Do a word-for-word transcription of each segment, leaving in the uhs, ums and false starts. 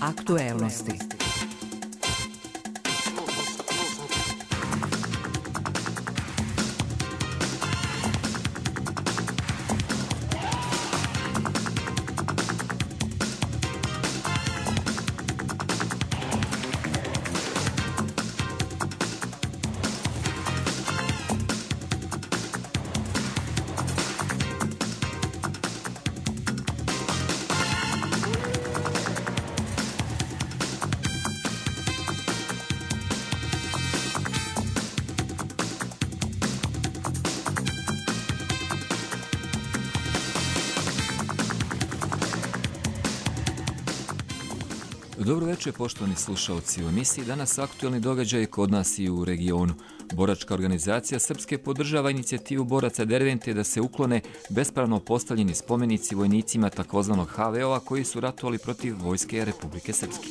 Aktuelnosti. Dobro večer, poštovani slušalci. U emisiji danas aktuelni događaj kod nas i u regionu. Boračka organizacija Srpske podržava inicijativu boraca Dervente da se uklone bespravno postavljeni spomenici vojnicima takozvanog ha ve o-a koji su ratovali protiv vojske Republike Srpske.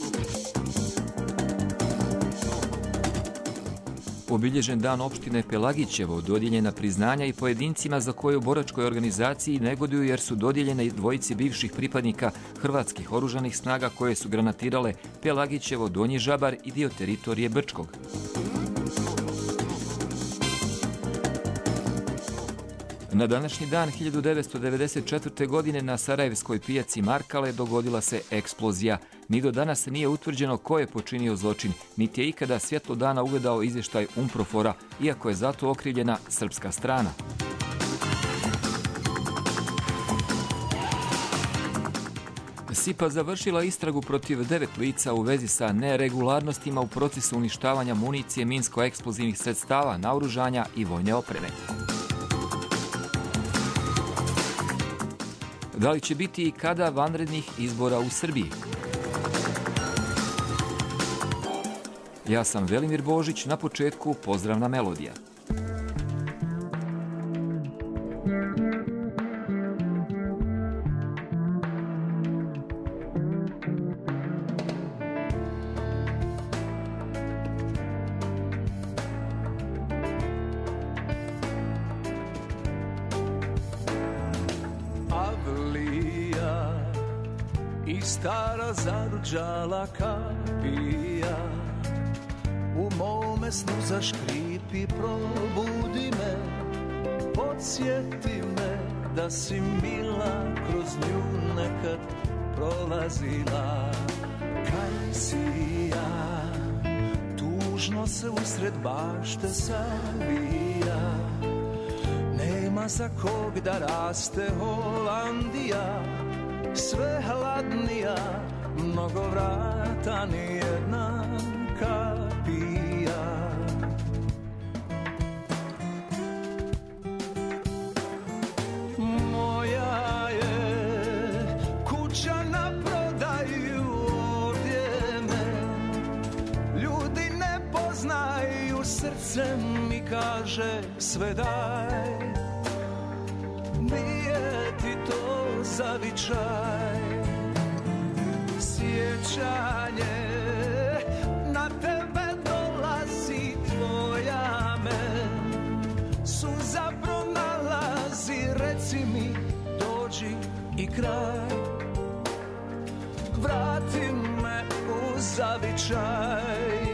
Obilježen dan opštine Pelagićevo, dodijeljena priznanja i pojedincima za koje u boračkoj organizaciji negoduju jer su dodijeljene dvojici bivših pripadnika hrvatskih oružanih snaga koje su granatirale Pelagićevo, Donji Žabar i dio teritorije Brčkog. Na današnji dan hiljadu devetsto devedeset četvrte. godine na sarajevskoj pijaci Markale dogodila se eksplozija. Ni do danas nije utvrđeno ko je počinio zločin, niti je ikada svjetlo dana ugledao izvještaj UNPROFOR-a, iako je zato okrivljena srpska strana. S I P A završila istragu protiv devet lica u vezi sa neregularnostima u procesu uništavanja municije, minsko-eksplozivnih sredstava, naoružanja i vojne opreme. Da li će biti i kada vanrednih izbora u Srbiji? Ja sam Velimir Božić, na početku pozdravna melodija. I stara zaruđala kapija u mome snu zaškripi, probudi me, podsjeti me da si mila kroz nju nekad prolazila. Kaj si ja, tužno se usred bašte savija, nema za kog da raste Holandija, sve hladnija, mnogo vrata, nijedna kapija. Moja je kuća na prodaju, ovdje me ljudi ne poznaju, srce mi kaže sve daj, nije ti to zavičaj. Sjećanje na tebe dolazi, tvoja me suza pronalazi, reci mi dođi i kraj, vrati me u zavičaj.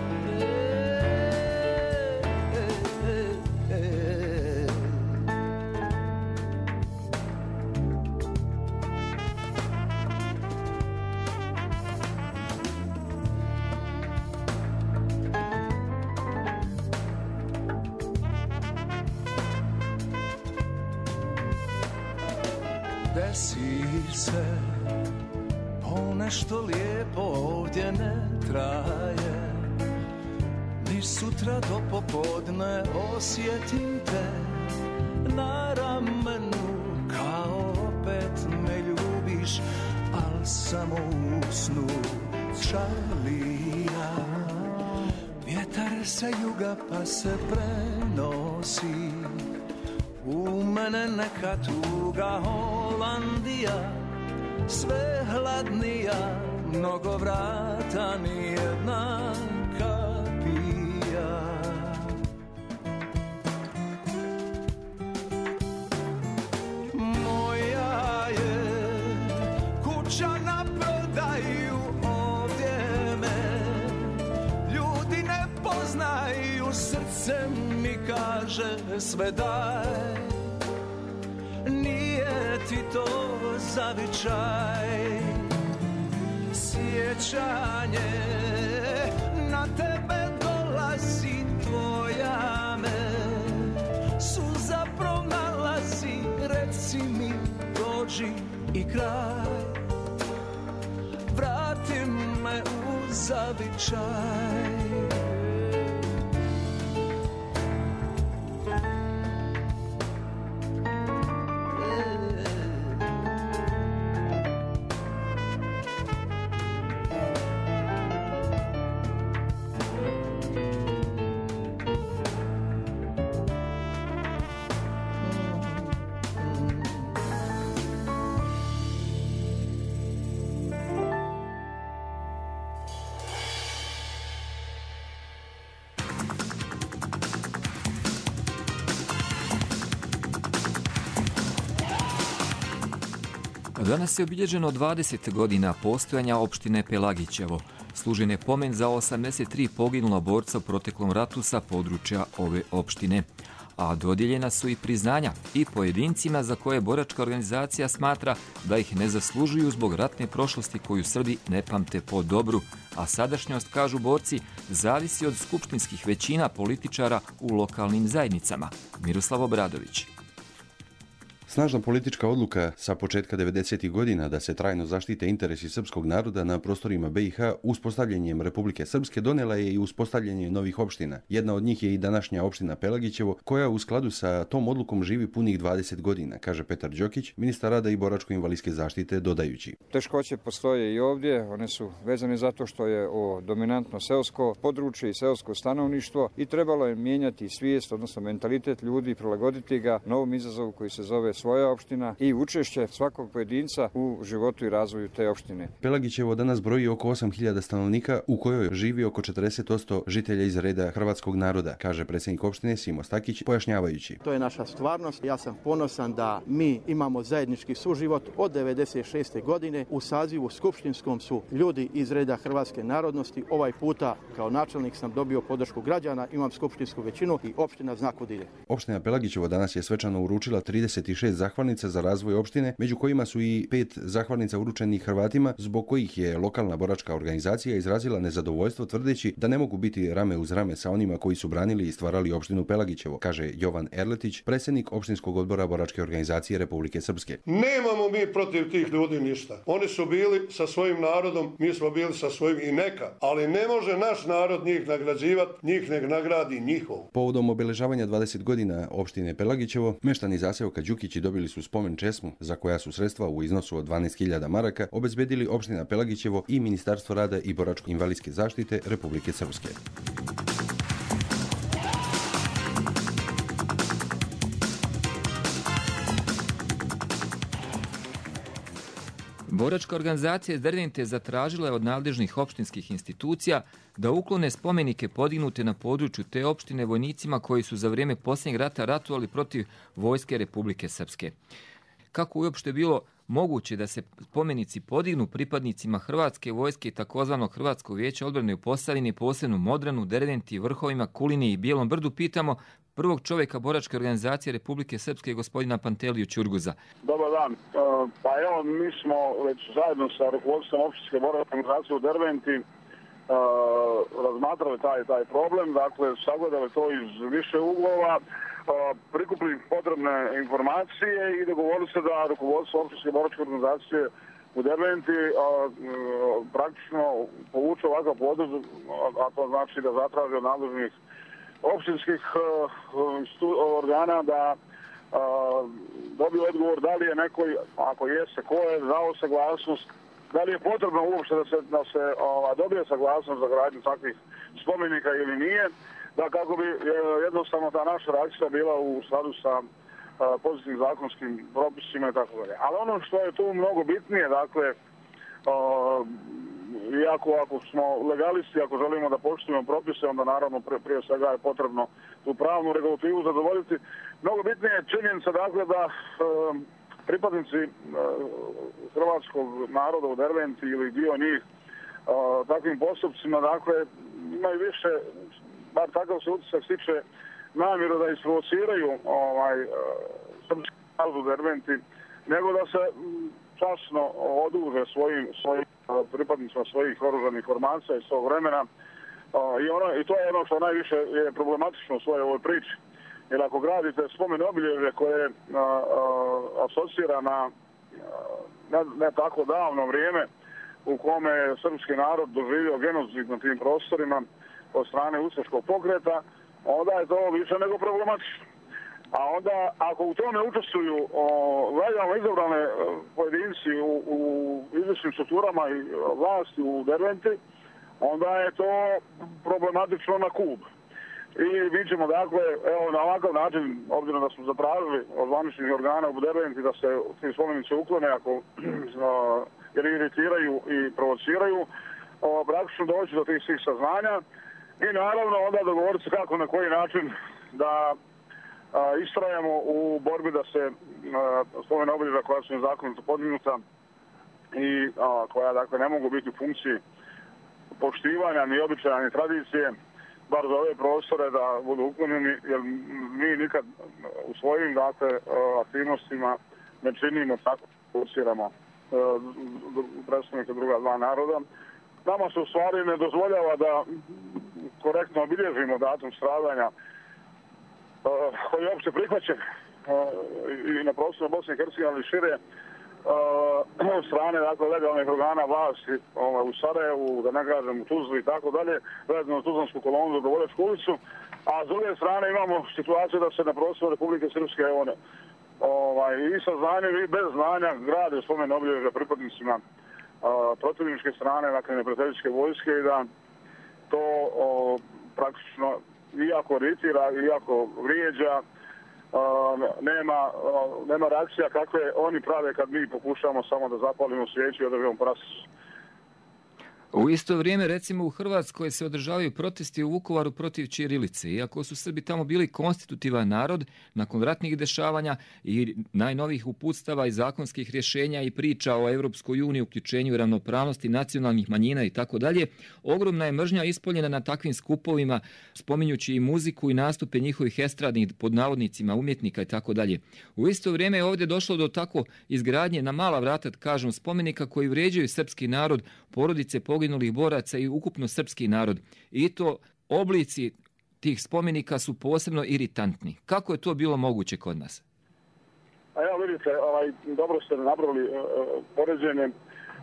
Desi se ponešto lijepo ovdje ne traje, ni sutra do popodne osjetim te na ramenu, kao opet me ljubiš, al samo u snu. Čarlija, vjetar sa juga pa se prenosi, u mene neka tuga Holandija, sve hladnija, mnogo vrata, nijedna kapija. Moja je kuća na prodaju, Srce mi kaže sve daj, nije ti to zavičaj. Sjećanje na tebe dolazi, tvoja me suza pronalazi. Reci mi, dođi i kraj, vrati me u zavičaj. Danas je obilježeno dvadeset godina postojanja opštine Pelagićevo. Služen je pomen za osamdeset tri poginula borca u proteklom ratu sa područja ove opštine. A dodijeljena su i priznanja i pojedincima za koje boračka organizacija smatra da ih ne zaslužuju zbog ratne prošlosti koju Srbi ne pamte po dobru. A sadašnjost, kažu borci, zavisi od skupštinskih većina političara u lokalnim zajednicama. Miroslav Obradović. Snažna politička odluka sa početka devedesetih godina da se trajno zaštite interesi srpskog naroda na prostorima be i ha uspostavljanjem Republike Srpske donela je i uspostavljanje novih opština. Jedna od njih je i današnja opština Pelagićevo, koja u skladu sa tom odlukom živi punih dvadeset godina, kaže Petar Đokić, ministar rada i boračko-invalidske zaštite, dodajući. Teškoće postoje i ovdje, one su vezane zato što je o dominantno seosko područje i seosko stanovništvo i trebalo je mijenjati svijest, odnosno mentalitet ljudi, prilagoditi ga novom izazovu koji se zove svoja opština i učešće svakog pojedinca u životu i razvoju te opštine. Pelagićevo danas broji oko osam hiljada stanovnika, u kojoj živi oko četrdeset posto žitelja iz reda hrvatskog naroda, kaže predsjednik opštine Simo Stakić, pojašnjavajući. To je naša stvarnost. Ja sam ponosan da mi imamo zajednički suživot od devedeset šeste godine. U sazivu skupštinskom su ljudi iz reda hrvatske narodnosti. Ovaj puta kao načelnik sam dobio podršku građana, imam skupštinsku većinu i opština zna kud ide. Opština Pelagićevo danas je svečano uručila trideset šest zahvalnica za razvoj opštine, među kojima su i pet zahvalnica uručenih Hrvatima, zbog kojih je lokalna boračka organizacija izrazila nezadovoljstvo tvrdeći da ne mogu biti rame uz rame sa onima koji su branili i stvarali opštinu Pelagićevo, kaže Jovan Erletić, predsjednik opštinskog odbora boračke organizacije Republike Srpske. Nemamo mi protiv tih ljudi ništa. Oni su bili sa svojim narodom, mi smo bili sa svojim i neka, ali ne može naš narod njih nagrađivati, njih nek nagradi njihov. Povodom obeležavanja dvadeset godina opštine Pelagićevo, meštani zaseoka Đukići dobili su spomen česmu za koja su sredstva u iznosu od dvanaest hiljada maraka obezbedili opština Pelagićevo i Ministarstvo rada i boračko-invalidske zaštite Republike Srpske. Boračka organizacija iz Dervente zatražila je od nadležnih opštinskih institucija da uklone spomenike podignute na području te opštine vojnicima koji su za vrijeme posljednjeg rata ratovali protiv vojske Republike Srpske. Kako uopšte bilo moguće da se spomenici podignu pripadnicima Hrvatske vojske i takozvanog Hrvatskog vijeća odbrane u Posavini, posebno Modranu, Derventi, Vrhovima, Kulini i Bijelom brdu, pitamo prvog čovjeka boračke organizacije Republike Srpske, gospodina Panteliju Ćurguza. Dobar dan. Pa evo, mi smo već zajedno sa rukovodstvom opštinske boračke organizacije u Derventi Uh, razmatrali taj, taj problem, dakle sagledali to iz više uglova, uh, prikupili potrebne informacije i dogovorili se da rukovodstvo opštinske boračke organizacije u Derventi uh, uh, praktično povuče ovakav potez, a to znači da zatraži od nadležnih opštinskih uh, organa da uh, dobije odgovor da li je neko, ako jeste, ko je dao saglasnost, da li je potrebno uopšte da se, da se ova, dobije saglasnost za gradnju takvih spomenika ili nije, da kako bi e, jednostavno ta naša reakcija bila u skladu sa e, pozitivnim zakonskim propisima i tako dalje. Ali ono što je tu mnogo bitnije, dakle, e, iako ako smo legalisti, ako želimo da poštujemo propise, onda naravno prije, prije svega je potrebno tu pravnu regulativu zadovoljiti. Mnogo bitnije je činjenica, dakle, da e, pripadnici uh, hrvatskog naroda u Derventi ili dio njih uh, takvim postupcima, dakle, imaju više bar takav se utisak stiče, namjeru da isprovociraju ovaj, srpski narod u Derventi, nego da se časno oduže svojim, svojim pripadnicima svojih oružanih formacija iz tog vremena. I, ono, I to je ono što najviše je problematično u svojoj ovoj priči. Jer ako gradite spomen obilježje koje a, a, asocira na ne, ne tako davno vrijeme u kome je srpski narod doživio genocid na tim prostorima od strane ustaškog pokreta, onda je to više nego problematično. A onda, ako u tome učestvuju legalno izabrane pojedinci u, u izvršnim strukturama i vlasti u Derventi, onda je to problematično na kub. I mi ćemo, dakle, evo, na ovakav način, obzirom da smo zapravili od zvaničnih organa u Derventi da se ti spomenici uklone ako jer iritiraju i provociraju, praktično doći do tih svih saznanja i naravno onda dogovoriti se kako, na koji način da a, istrajemo u borbi da se spomena obilježja koja su nezakonito podignuta i a, koja, dakle, ne mogu biti u funkciji poštivanja ni običaja ni tradicije, bar za ove prostore da budu uklonjeni, jer mi nikad u svojim, dakle, aktivnostima ne činimo tako, provociramo predstavnika druga dva naroda. Nama se u stvari ne dozvoljava da korektno obilježimo datum stradanja koji je opće prihvaćen i na prostoru Bosne i Hercegovine, ali šire od strane, dakle, legalnih organa vlasti u Sarajevu, da ne kažem u Tuzli i tako dalje, vezano u Tuzlansku kolonu, Dobrovoljačku ulicu, a s druge strane imamo situaciju da se na prostoru Republike Srpske one ovaj, i sa znanjem i bez znanja grade spomen obilježja pripadnicima protivničke strane, dakle neprijateljske vojske, i da to o, praktično iako iritira, iako vrijeđa, o, nema, o, nema reakcija kakve oni prave kad mi pokušamo samo da zapalimo svijeću i održavamo prasu. U isto vrijeme, recimo, u Hrvatskoj se održavaju protesti u Vukovaru protiv ćirilice. Iako su Srbi tamo bili konstitutivan narod, nakon ratnih dešavanja i najnovijih uputstava i zakonskih rješenja i priča o Europskoj uniji, uključenju i ravnopravnosti nacionalnih manjina i tako dalje, ogromna je mržnja ispoljena na takvim skupovima, spominjući i muziku i nastupe njihovih estradnih, pod navodnicima, umjetnika i tako dalje. U isto vrijeme je ovdje došlo do tako izgradnje na mala vrata, kažem, spomenika koji vrijeđaju srpski narod, porodice poginulih boraca i ukupno srpski narod. I to oblici tih spomenika su posebno iritantni. Kako je to bilo moguće kod nas? A ja vidite, ovaj, dobro ste nabrali uh, poređenje uh,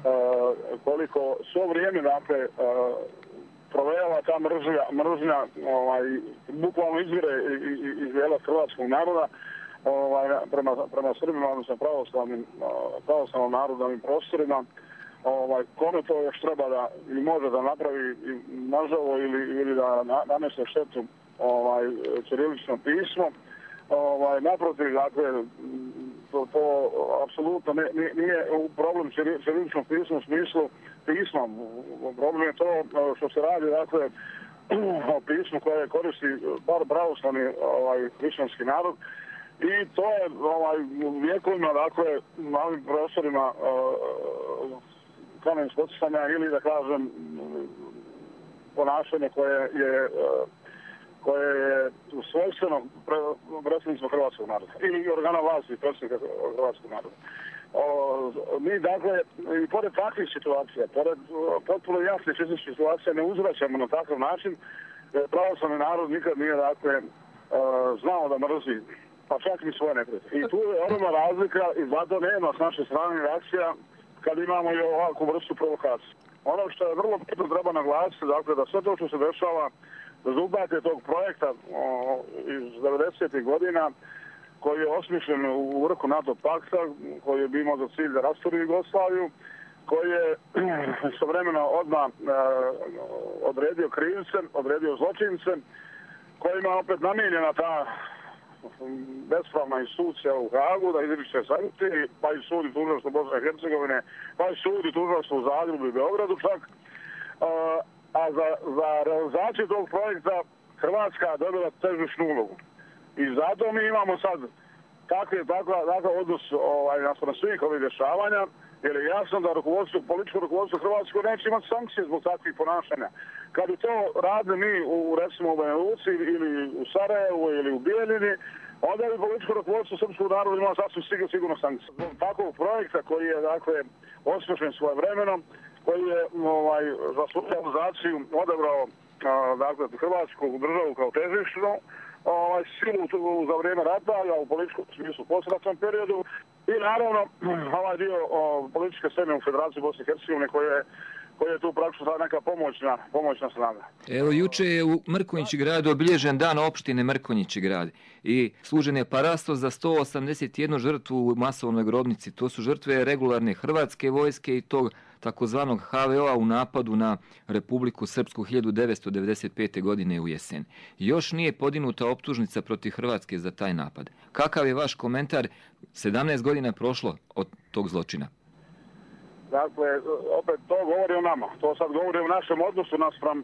koliko svo vrijeme, dakle, uh, provejava ta mržnja, mržnja ovaj, bukvalno izvire iz dijela hrvatskog naroda ovaj, prema, prema Srbima, odnosno pravoslavnim, uh, pravoslavnom narodu, ovim prostorima. Ovaj, kome to još treba da ili može da napravi nažalost ili, ili da na, nanese štetu ovaj, ćirilično pismo. Ovaj, naprotiv, dakle, to, to apsolutno ne, nije problem ćiriličnog pisma u smislu pisma. Problem je to što se radi, dakle, o pismu koje koristi bar pravoslavni ovaj, hrišćanski narod. I to je ovaj, vjekovima, dakle, na ovim prostorima uh, kamen spoticanja ili, da kažem, ponašanje koje je, koje je svojstveno predstavnicima hrvatskog naroda ili organa vlasti predstavnika hrvatskog naroda. O, mi, dakle, i pored takvih situacija, pored potpuno jasnih fizičkih situacija, ne uzvraćamo na takav način. Pravoslavni narod nikad nije, dakle, znao da mrzi, pa čak i svoje neprijatelje. I tu je ogromna razlika i zato nema s naše strane reakcija kad imamo i ovakvu vrstu provokacije. Ono što je vrlo bitno treba naglasiti, dakle, da sve to što se dešava rezultat je tog projekta o, iz devedesetih godina koji je osmišljen u vrhu NATO pakta, koji je imao za cilj da rasturi Jugoslaviju, koji je istovremeno odmah e, odredio krivce, odredio zločince, kojima je opet namijenjena ta bespravna institucija u Hagu da izriče sankcije, pa i sud i tužilaštvo Bosne i Hercegovine, pa i sud i tužilaštvo u Zagrebu i Beogradu čak. A za, za realizaciju tog projekta Hrvatska dobila težišnu ulogu. I zato mi imamo sad Kakav je takav odnos ovaj, naspram svih ovih dešavanja, jer je jasno da rukovodstvo, političko rukovodstvo Hrvatskoj neće imati sankcije zbog takvih ponašanja. Kad bi to radili mi u, recimo, u Banja Luci ili u Sarajevu ili u Bijeljini, onda bi političko rukovodstvo srpskog naroda imalo sasvim sigurno, sigurno sankcije. Zbog takvog projekta koji je, dakle, osmišljen svojim vremenom, koji je ovaj, za svoju realizaciju odabrao dakle, Hrvatsku državu kao težišnu, ovaj, silu za vrijeme rata, a u političkom smislu posleratnom periodu, i naravno ovaj dio o, političke scene u Federaciji Bosne i Hercegovine koji je koji je tu praktično neka pomoćna, pomoćna snaga. Evo, juče je u Mrkonjići gradu obilježen dan opštine Mrkonjići grad i služen je parasto za sto osamdeset jednu žrtvu u masovnoj grobnici. To su žrtve regularne hrvatske vojske i tog takozvanog ha ve o-a u napadu na Republiku Srpsku hiljadu devetsto devedeset pete. godine u jesen. Još nije podignuta optužnica protiv Hrvatske za taj napad. Kakav je vaš komentar? sedamnaest godina je prošlo od tog zločina. Dakle, opet to govori o nama. To sad govori o našem odnosu naspram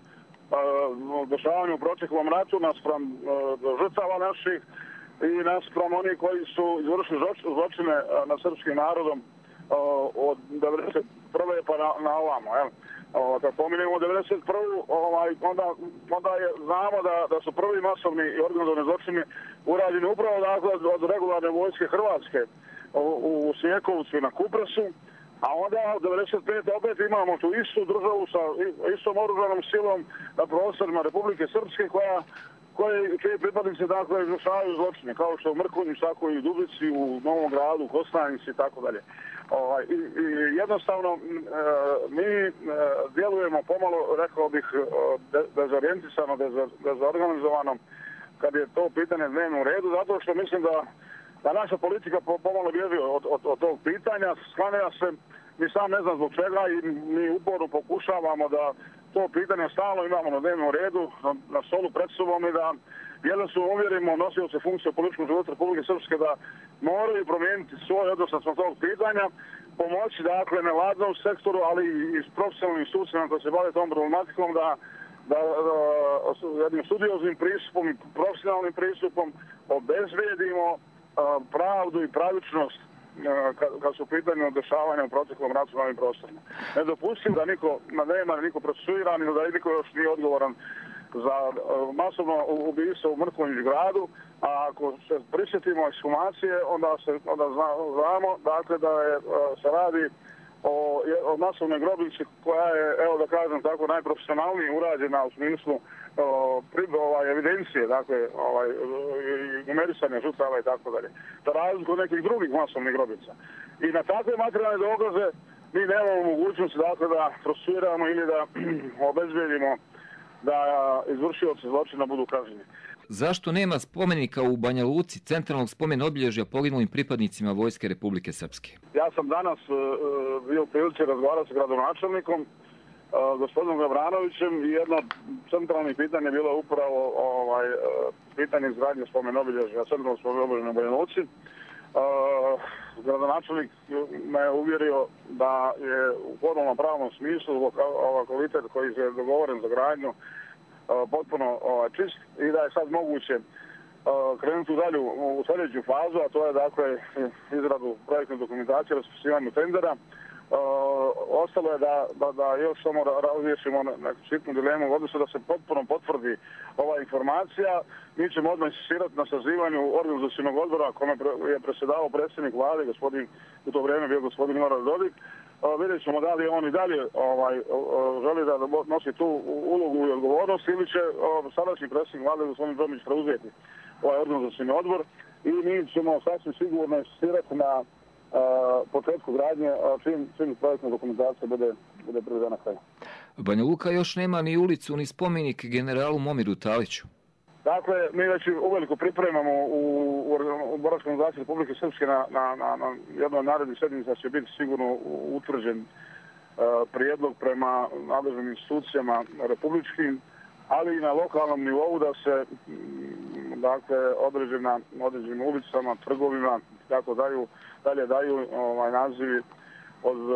uh, dešavanju u proteklom ratu, naspram uh, žrtava naših i naspram onih koji su izvršili zločine uh, nad srpskim narodom uh, od devedeset prve pa na, na ovamo. Jel? Uh, kad pominjemo devedeset prvu ovaj, onda, onda je, znamo da, da su prvi masovni i organizovani zločini urađeni upravo dakle, od regularne vojske Hrvatske u, u Sjekovcu i na Kupresu. A onda u devedeset pete opet imamo tu istu državu sa istom oružanom silom na prostorima Republike Srpske koja koje, čiji pripadnici dakle izvršavaju zločine, kao što u Mrkonjiću, tako i u Dubici, u Novom Gradu, u Kostajnici i tako dalje. I, i jednostavno mi djelujemo pomalo, rekao bih, dezorijentisano, dezorganizovano kad je to pitanje dnevnom redu, zato što mislim da da naša politika pomalo bježi od, od, od tog pitanja, sklanja se, mi sam ne znam zbog čega i mi uporno pokušavamo da to pitanje stalno imamo na dnevnom redu, na, na stolu pred sobom i da jednostavno uvjerimo nosioce funkcije u političkom životu Republike Srpske da moraju promijeniti svoj odnos na tog pitanja, pomoći dakle nevladinom sektoru, ali i s profesionalnim institucijama koji se bave tom problematikom da da, da jednim studioznim pristupom i profesionalnim pristupom obezbedimo pravdu i pravičnost kad su u pitanju dešavanja u proteklom ratu na ovim prostorima. Ne dopustim da niko nema, niko procesuiran ili da niko još nije odgovoran za masovno ubijstvo u Mrkonjić gradu, a ako se prisjetimo ekshumacije, onda se onda znamo dakle, da je, se radi o, o masovnoj grobnici koja je, evo da kažem tako, najprofesionalnije urađena u smislu ovaj, evidencije, dakle, ovaj, numerisanja žrtava i tako dalje. Za razliku od nekih drugih masovnih grobica. I na takve materijalne dokaze mi nemamo mogućnosti dakle, da procesuiramo ili da obezbedimo da izvršioci zločina budu kažnjeni. Zašto nema spomenika u Banja Luci, centralnog spomen obilježja poginulim pripadnicima Vojske Republike Srpske? Ja sam danas uh, bio u prilici razgovarati sa gradonačelnikom, uh, gospodinom Gavranovićem, i jedno centralnih pitanja je bilo upravo ovaj, uh, pitanje izgradnje spomen obilježja, centralnog spomen obilježja u Banja Luci. Uh, gradonačelnik me uvjerio da je u formalnom pravnom smislu ovaj kvalitet koji je dogovoren za gradnju potpuno ovaj, čist i da je sad moguće uh, krenuti dalje u sljedeću fazu, a to je dakle izradu projektne dokumentacije, raspisivanju tendera. Uh, ostalo je da, da, da još samo razriješimo neku sitnu dilemu, odnosno da se potpuno potvrdi ova informacija. Mi ćemo odmah insistirati na sazivanju organizacionog odbora kome je predsjedavao predsjednik vlade, gospodin, u to vrijeme bio gospodin Milorad Dodik. Uh, vidjet ćemo da li on i dalje ovaj, uh, želi da nosi tu ulogu i odgovornost ili će uh, sadašnji predsjednik vlade gospodin Đomić preuzeti ovaj organizacioni odbor i mi ćemo sasvim sigurno insistirati na Uh, početku gradnje, uh, čim, čim projektna dokumentacija bude, bude privedena kraju. Banja Luka još nema ni ulicu, ni spomenik generalu Momiru Taliću. Dakle, mi već uveliko pripremamo u, u, u Boračkoj organizaciji Republike Srpske na, na, na, na jednoj od narednih sedmica će biti sigurno utvrđen uh, prijedlog prema nadležnim institucijama republičkim, ali i na lokalnom nivou da se dakle, određena, određenim ulicama, trgovima, tako daju, dalje daju ovaj, nazivi od uh,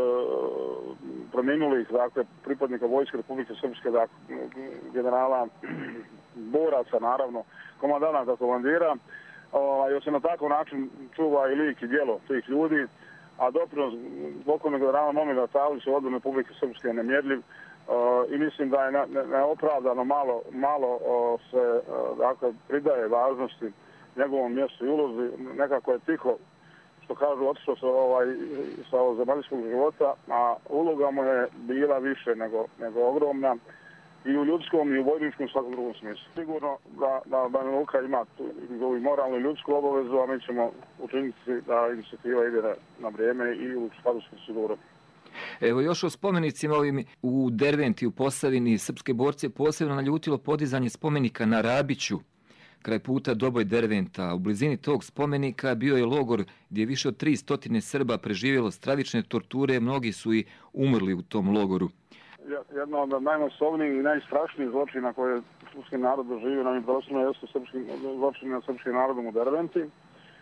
preminulih dakle, pripadnika Vojske Republike Srpske, dakle, generala boraca, naravno, komandanata komandira, Jer se na takav način čuva i lik i djelo tih ljudi, a doprinos pokojnog generala Momira Tavlića u odbrani Republike Srpske je nemjerljiv i mislim da je neopravdano malo, malo se dakle, pridaje važnosti njegovom mjestu i ulozi. Nekako je tiho, što kažu, otišao sa, ovaj, sa zemaljskog života, a uloga mu je bila više nego, nego ogromna i u ljudskom i u vojničkom svakom drugom smislu. Sigurno da, da Banja Luka ima tu i moralnu i ljudsku obavezu, a mi ćemo učiniti da inicijativa ide na, na vrijeme i u skladu s procedurom. Evo još o spomenicima ovim u Derventi, u Posavini, srpske borce posebno naljutilo podizanje spomenika na Rabiću, kraj puta Doboj Derventa. U blizini tog spomenika bio je logor gdje je više od tri stotine Srba preživjelo stravične torture, mnogi su i umrli u tom logoru. Jedno od najmasovnijih i najstrašnijih zločina koje je srpski narod doživio na ovim prostorima jeste zločini nad srpskim narodom u Derventi. Uh,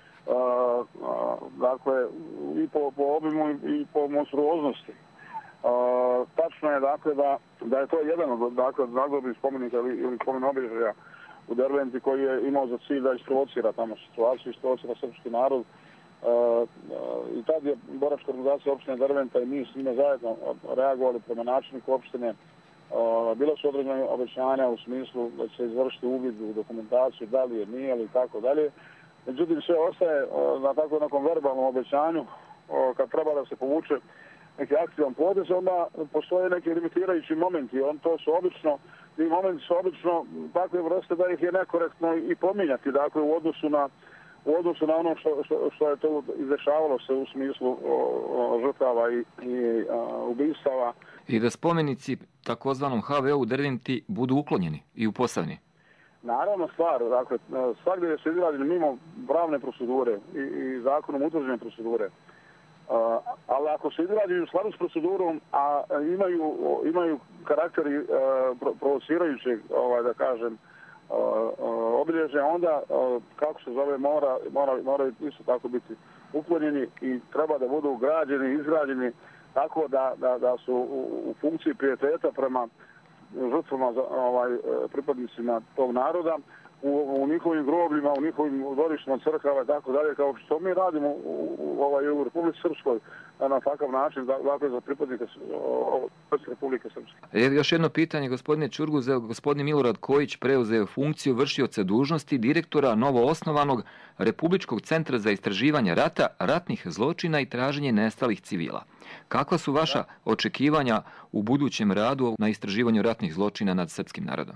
uh, dakle, i po, po obimu i po monstruoznosti. Uh, tačno je dakle da, da je to jedan od dakle, nagrobnih spomenika ili, ili spomen obilježja u Derventi koji je imao za cilj da isprovocira tamo situaciju, isprovocira srpski narod. Uh, uh, I tad je boračka organizacija opštine Derventa i mi s njima zajedno reagovali prema načelniku opštine. Uh, bilo su određene obećanja u smislu da će se izvršiti uvid u dokumentaciju, da li je, nije ili tako dalje. Međutim, sve ostaje uh, na tako nekom verbalnom obećanju. Uh, kad treba da se povuče neki aktivan potez, onda postoje neki limitirajući momenti. On to su obično, ti momenti su obično takve vrste da ih je nekorektno i pominjati, dakle u odnosu na u odnosu na ono što, što, što je to izdešavalo se u smislu o, o, žrtava i, i a, ubistava. I da spomenici takozvanom ha ve u Derventi budu uklonjeni i u Posavini? Naravno stvar, dakle, svakdje je se izrađeni mimo pravne procedure i, i zakonom utvrđene procedure. Uh, ali ako se izrađuju u skladu s procedurom, a imaju, imaju karakteri uh, pro, provocirajućeg, ovaj, da kažem, Uh, uh, obilježja, onda, uh, kako se zove, mora, mora, mora isto tako biti uklonjeni i treba da budu građeni, izgrađeni tako da, da, da su u, u funkciji pijeteta prema žrtvama, ovaj, pripadnicima tog naroda, u, u njihovim grobljima, u njihovim dvorištima crkava i tako dalje, kao što mi radimo u, u, ovaj, u Republici Srpskoj na takav način, dakle za pripadnike Republike Srpske. E, još jedno pitanje, gospodine Čurguze, gospodin Milorad Kojić preuzeo funkciju vršioca dužnosti direktora novoosnovanog Republičkog centra za istraživanje rata, ratnih zločina i traženje nestalih civila. Kakva su vaša očekivanja u budućem radu na istraživanju ratnih zločina nad srpskim narodom?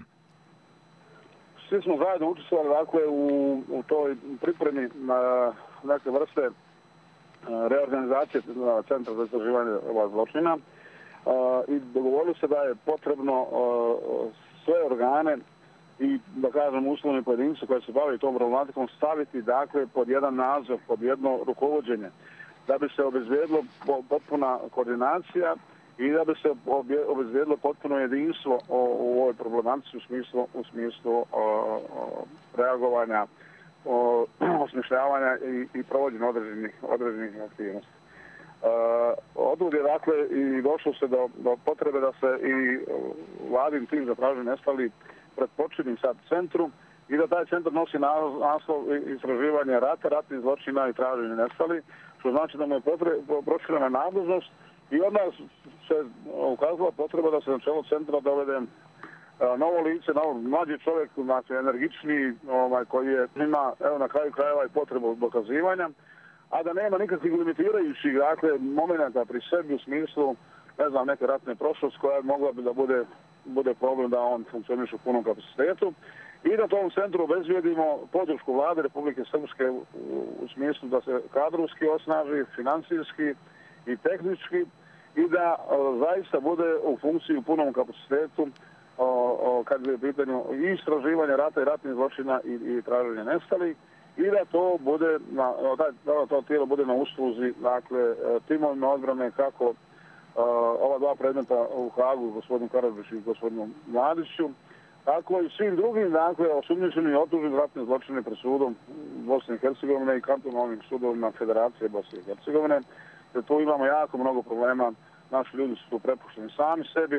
Svi smo zajedno učestvovali dakle, u, u toj pripremi na neke vrste reorganizacije Centra za istraživanje zločina i dogovorili se da je potrebno sve organe i, da kažem, uslovni pojedinci koji se bave tom problematikom staviti dakle, pod jedan nadzor, pod jedno rukovođenje, da bi se obezbijedilo potpuna koordinacija i da bi se obezbijedilo potpuno jedinstvo u ovoj problematici u smislu, u smislu o, o, reagovanja, o, osmišljavanja i, i provođenja određenih, određenih aktivnosti. E, odud je dakle i došlo se do, do potrebe da se i vladin tim za traženje nestali pretpočini sad centru i da taj centar nosi naslov istraživanja rata, ratnih zločina i traženje nestali, što znači da mu je proširena nadležnost. I od nas se ukazala potreba da se na čelo centra dovede novo lice, novo, mlađi čovjek, znači energičniji, ovaj, koji je, ima evo, na kraju krajeva i potrebu dokazivanja, a da nema nikakvih limitirajućih dakle, momenta pri sebi u smislu, ne znam, neke ratne prošlosti koja mogla bi da bude, bude problem da on funkcioniše u punom kapacitetu i da tom centru obezbijedimo podršku vlade Republike Srpske u, u smislu da se kadrovski osnaži, financijski i tehnički i da o, zaista bude u funkciji u punom kapacitetu o, o, kad je pitanje i istraživanje rata i ratnih zločina i, i traženje nestalih i da to bude na, da to tijelo bude na usluzi dakle timovima odbrane kako o, ova dva predmeta u Hagu, gospodinu Karadžiću i gospodinu Mladiću, tako i svim drugim dakle osumnjičenim i optuženim ratnim zločinima pred sudom Bosne i Hercegovine i kantonalnim sudovima Federacije Bosne i Hercegovine. Jer tu imamo jako mnogo problema, naši ljudi su tu prepušteni sami sebi,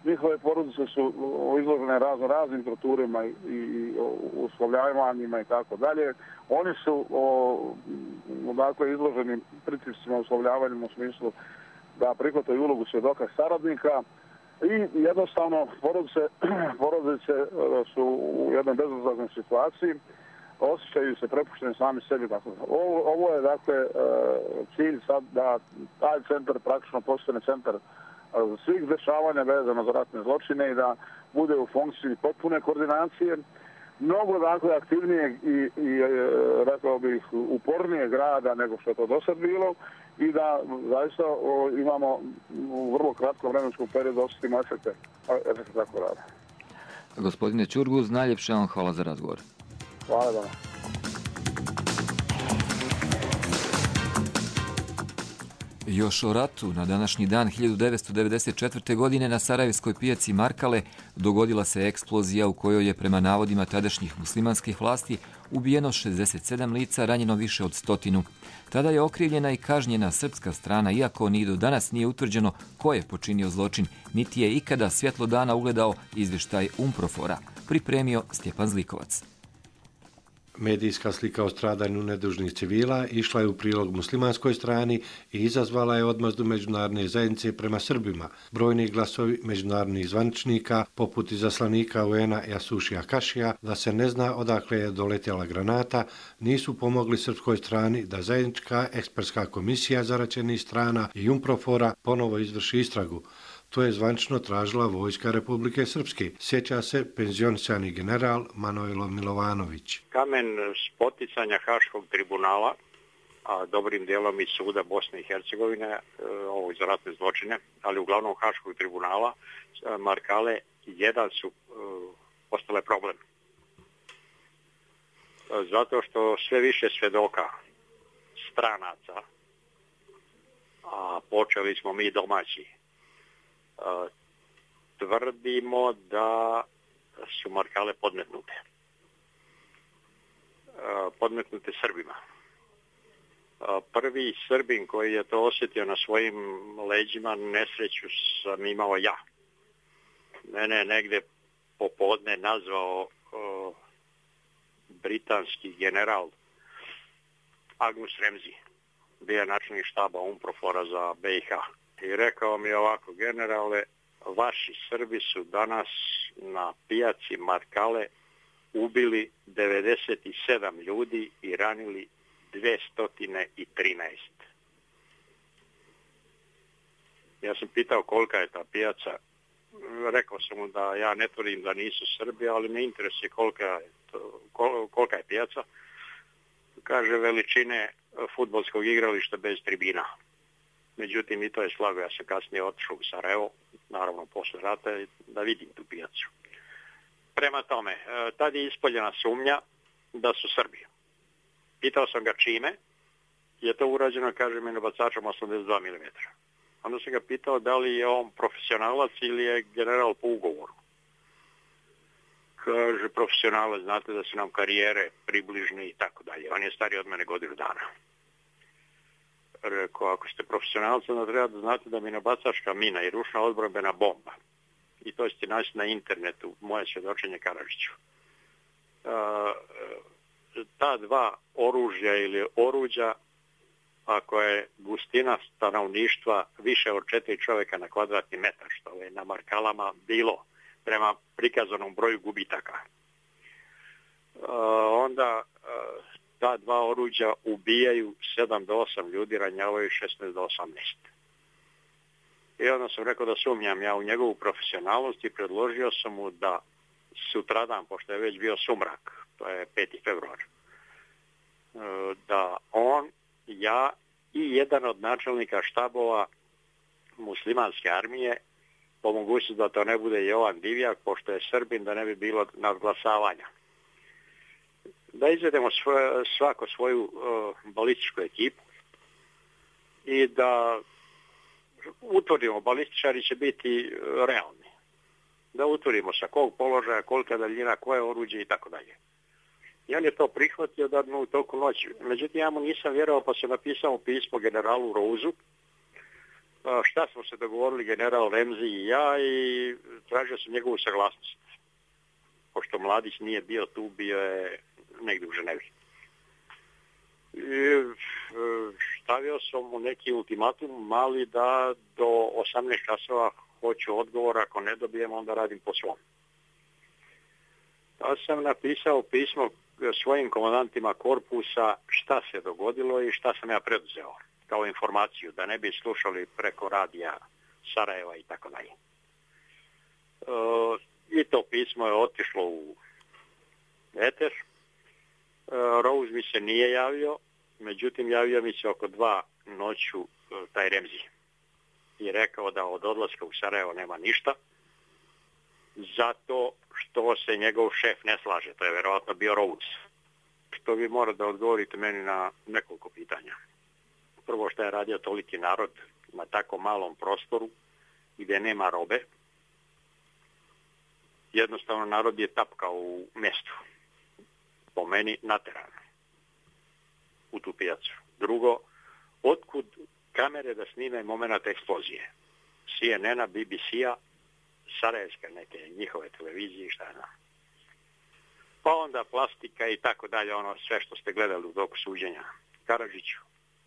njihove porodice su izložene razno raznim torturima i, i uslovljavanjima i tako dalje. Oni su o, dakle, izloženi pritiscima uslovljavanjima u smislu da prihvataju ulogu svjedoka saradnika i jednostavno porodice, porodice su u jednoj bezizlaznoj situaciji, osjećaju se prepušteni sami sebi. Dakle, ovo, ovo je dakle cilj sad da taj centar praktično postane centar svih dešavanja vezano za ratne zločine i da bude u funkciji potpune koordinacije, mnogo dakle aktivnijeg i, i rekao bih upornijeg rada nego što je to do sad bilo i da zaista o, imamo u vrlo kratkom vremenskom periodu osjetimo efekte, efekte tako rada. Gospodine Ćurguz, najljepše vam hvala za razgovor. Hvala vam. Još o ratu na današnji dan hiljadu devetsto devedeset četvrte. godine na sarajevskoj pijaci Markale dogodila se eksplozija u kojoj je prema navodima tadašnjih muslimanskih vlasti ubijeno šezdeset sedam lica, ranjeno više od stotinu. Tada je okrivljena i kažnjena srpska strana, iako ni do danas nije utvrđeno ko je počinio zločin, niti je ikada svjetlo dana ugledao izvještaj UNPROFOR-a, pripremio Stjepan Zlikovac. Medijska slika o stradanju nedužnih civila išla je u prilog muslimanskoj strani i izazvala je odmazdu međunarodne zajednice prema Srbima. Brojni glasovi međunarodnih zvaničnika, poput izaslanika U N-a Jasušija Kašija, da se ne zna odakle je doletjela granata, nisu pomogli srpskoj strani da zajednička ekspertska komisija zaraćenih strana i UNPROFOR-a ponovo izvrši istragu. To je zvanično tražila Vojska Republike Srpske. Sjeća se penzionisani general Manojlo Milovanović. Kamen spoticanja Haškog tribunala, a dobrim dijelom i suda Bosne i Hercegovine, ovo za ratne zločine, ali uglavnom Haškog tribunala, Markale jedan su postale problem. Zato što sve više svjedoka stranaca, a počeli smo mi domaći, tvrdimo da su Markale podmetnute. Podmetnute Srbima. Prvi Srbin koji je to osjetio na svojim leđima, nesreću sam imao ja. Mene je negde popodne nazvao britanski general Agnus Remzi, bio je načelnik štaba UNPROFOR-a za B i H. I rekao mi ovako: generale, vaši Srbi su danas na pijaci Markale ubili devedeset sedam ljudi i ranili dvjesto trinaest. Ja sam pitao kolika je ta pijaca. Rekao sam mu da ja ne tvrdim da nisu Srbi, ali me interesuje kolika je, to, kol, kolika je pijaca. Kaže veličine fudbalskog igrališta bez tribina. Međutim, i to je slago. Ja sam kasnije otišao u Sarajevo, naravno posle rata, da vidim tu pijacu. Prema tome, tad je ispoljena sumnja da su Srbi. Pitao sam ga čime je to urađeno, kaže mi, bacačom osamdeset dva milimetra. Onda sam ga pitao da li je on profesionalac ili je general po ugovoru. Kaže, profesionalac, znate da su nam karijere približne i tako dalje. On je stariji od mene godinu dana. Rekao, ako ste profesionalci, onda treba da znate da mi nabacačka mina i ručna odbrambena bomba. I to ćete naći na internetu, moje svjedočenje Karadžiću. Uh, ta dva oružja ili oruđa, ako je gustina stanovništva više od četiri čovjeka na kvadratni metar, što je na Markalama bilo prema prikazanom broju gubitaka, uh, onda uh, ta dva oruđa ubijaju sedam do osam ljudi, ranjavaju šesnaest do osamnaest. I onda sam rekao da sumnjam ja u njegovu profesionalnost i predložio sam mu da sutradan, pošto je već bio sumrak, to je peti februar, da on, ja i jedan od načelnika štabova muslimanske armije, po mogućnosti da to ne bude Jovan Divjak, pošto je Srbin, da ne bi bilo nadglasavanja, da izvedemo svoje, svako svoju uh, balističku ekipu i da utvrdimo, balističari će biti realni, da utvrdimo sa kog položaja, kolika daljina, koje oruđe i tako dalje. I on je to prihvatio da u toku noći. Međutim, ja mu nisam vjerovao, pa sam napisao pismo generalu Rouzu, šta smo se dogovorili general Remzi i ja i tražio sam njegovu saglasnost. Pošto Mladić nije bio tu, bio je negdje u Ženevi. I stavio sam mu neki ultimatum mali da do osamnaest časova hoću odgovor, ako ne dobijem onda radim po svom. Pa sam napisao pismo svojim komandantima korpusa šta se dogodilo i šta sam ja preduzeo kao informaciju, da ne bi slušali preko radija Sarajeva i tako dalje. I to pismo je otišlo u eter. Rose mi se nije javio, međutim javio mi se oko dva noću taj Remzi i rekao da od odlaska u Sarajevo nema ništa, zato što se njegov šef ne slaže, to je vjerovatno bio Rose. Što vi morate da odgovorite meni na nekoliko pitanja. Prvo, što je radio toliki narod na tako malom prostoru gdje nema robe. Jednostavno narod je tapkao u mjestu. Po meni nateran u tu pijacu. Drugo, otkud kamere da snime moment eksplozije? C N N-a, B B C-a, sarajevske neke njihove televizije i šta je na. Pa onda plastika i tako dalje, ono sve što ste gledali u toku suđenja Karadžiću.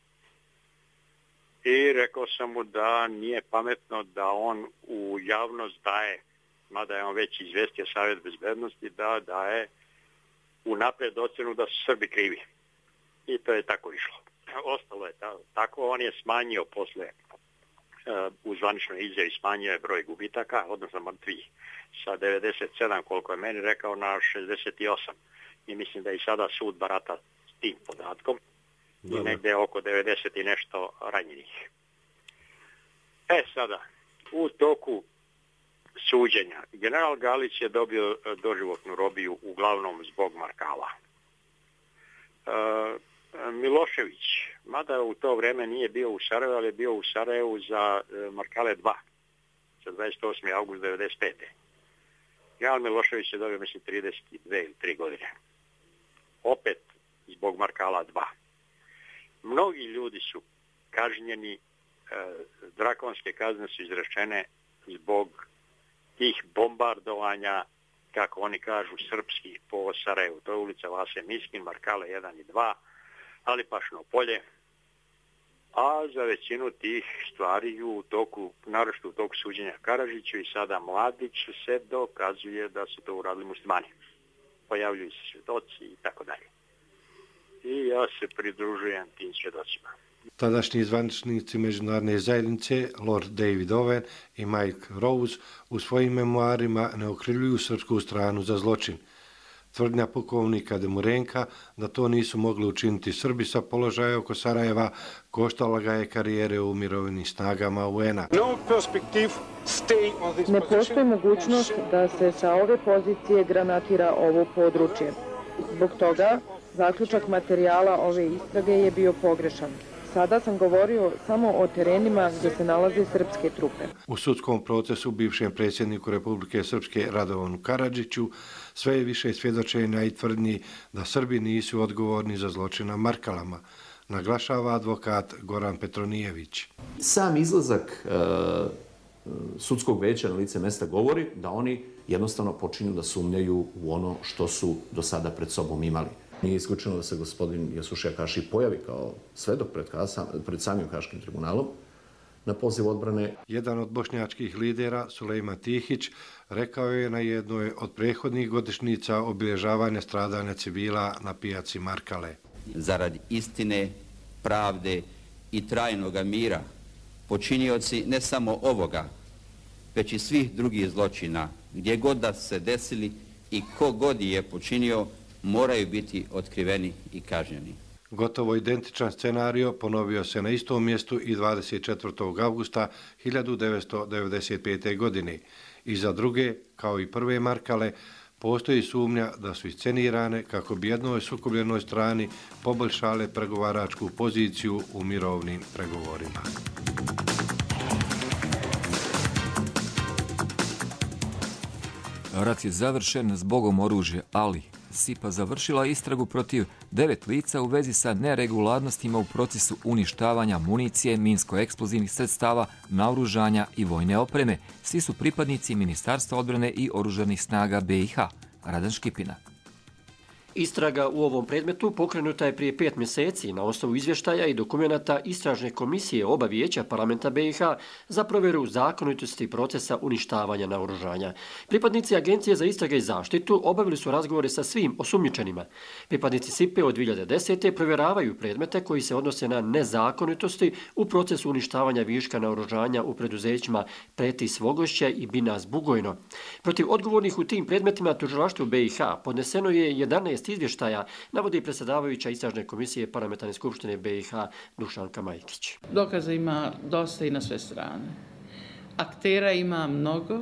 I rekao sam mu da nije pametno da on u javnost daje, mada je on već izvestio Savjet bezbednosti, da daje unaprijed ocjenu da su Srbi krivi. I to je tako išlo. Ostalo je tako, on je smanjio posle uh, u zvaničnoj izjavi smanjio je broj gubitaka, odnosno mrtvih, sa devedeset sedam, koliko je meni rekao, na šezdeset osam. I mislim da i sada sud barata s tim podatkom. I negdje oko devedeset i nešto ranjenih. E sada, u toku suđenja, general Galić je dobio doživotnu robiju uglavnom zbog Markala. E, Milošević, mada u to vrijeme nije bio u Sarajevu, ali je bio u Sarajevu za Markale dva, za dvadeset osmi august devedeset pete. General Milošević je dobio, mislim, trideset dve ili tri godine. Opet zbog Markala dva. Mnogi ljudi su kažnjeni, e, drakonske kazne su izrečene zbog tih bombardovanja, kako oni kažu, srpski po Sarajevu. To je ulica Vase Miskin, Markale jedan i dva, ali Pašno polje. A za većinu tih stvari u toku, naročito u toku suđenja Karadžiću i sada Mladiću se dokazuje da su to uradili muslimani. Pojavljuju se svjedoci i tako dalje. I ja se pridružujem tim svjedocima. Tadašnji zvaničnici međunarodne zajednice, Lord David Owen i Mike Rose, u svojim memoarima ne okrivljuju srpsku stranu za zločin. Tvrdnja pukovnika Demurenka da to nisu mogli učiniti Srbi sa položaja oko Sarajeva koštala ga je karijere u mirovnim snagama U N-a. Ne postoji mogućnost da se sa ove pozicije granatira ovo područje. Zbog toga, zaključak materijala ove istrage je bio pogrešan. Sada sam govorio samo o terenima gdje se nalaze srpske trupe. U sudskom procesu bivšem predsjedniku Republike Srpske Radovanu Karadžiću sve je više svjedočenja i tvrdnji da Srbi nisu odgovorni za zločin na Markalama, naglašava advokat Goran Petronijević. Sam izlazak e, sudskog veća na lice mesta govori da oni jednostavno počinju da sumnjaju u ono što su do sada pred sobom imali. Nije isključeno da se gospodin Jasušija Kaši pojavi kao svedok pred, pred samim Haškim tribunalom na poziv odbrane. Jedan od bošnjačkih lidera, Sulejman Tihić, rekao je na jednoj od prethodnih godišnjica obilježavanja stradanja civila na pijaci Markale. Zarad istine, pravde i trajnog mira, počinioci ne samo ovoga, već i svih drugih zločina, gdje god da se desili i ko god je počinio, moraju biti otkriveni i kažnjeni. Gotovo identičan scenario ponovio se na istom mjestu i dvadeset četvrtog avgusta hiljadu devetsto devedeset pete. godine. I za druge, kao i prve Markale, postoji sumnja da su iscenirane kako bi jednoj sukobljenoj strani poboljšale pregovaračku poziciju u mirovnim pregovorima. Rat je završen, zbogom oružje, ali S I P A završila istragu protiv devet lica u vezi sa neregularnostima u procesu uništavanja municije, minsko-eksplozivnih sredstava, naoružanja i vojne opreme. Svi su pripadnici Ministarstva odbrane i oružanih snaga B i H. Radan Škipina. Istraga u ovom predmetu pokrenuta je prije pet mjeseci na osnovu izvještaja i dokumenata Istražne komisije oba vijeća parlamenta B i H za provjeru zakonitosti procesa uništavanja naoružanja. Pripadnici Agencije za istrage i zaštitu obavili su razgovore sa svim osumnjičenima. Pripadnici S I P E od dvije hiljade desete provjeravaju predmete koji se odnose na nezakonitosti u procesu uništavanja viška naoružanja u preduzećima Pretis Vogošće i Binas Bugojno. Protiv odgovornih u tim predmetima tužilaštvu B i H podneseno je jedanaest izvještaja, navodi predsjedavajuća Istražne komisije Parlamentarne skupštine B i H Dušanka Majkić. Dokaza ima dosta i na sve strane. Aktera ima mnogo